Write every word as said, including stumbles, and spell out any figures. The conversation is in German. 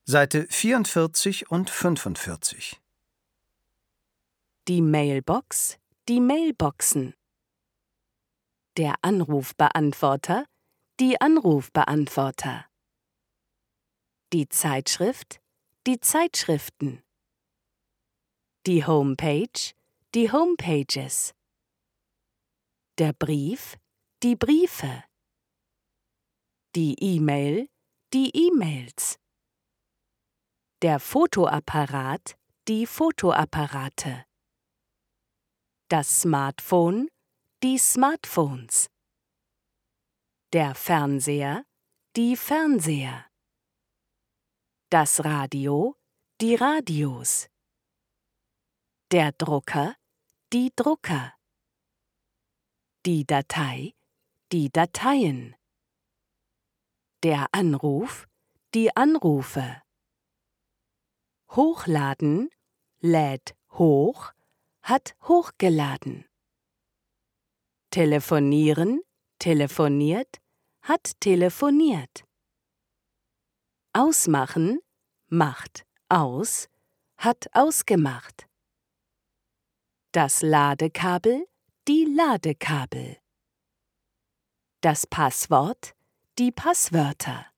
Seite vierundvierzig und fünfundvierzig. Die Mailbox, die Mailboxen. Der Anrufbeantworter, die Anrufbeantworter. Die Zeitschrift, die Zeitschriften. Die Homepage, die Homepages. Der Brief, die Briefe. Die E-Mail, die E-Mails. Der Fotoapparat, die Fotoapparate. Das Smartphone, die Smartphones. Der Fernseher, die Fernseher. Das Radio, die Radios. Der Drucker, die Drucker. Die Datei, die Dateien. Der Anruf, die Anrufe. Hochladen, lädt hoch, hat hochgeladen. Telefonieren, telefoniert, hat telefoniert. Ausmachen, macht aus, hat ausgemacht. Das Ladekabel, die Ladekabel. Das Passwort, die Passwörter.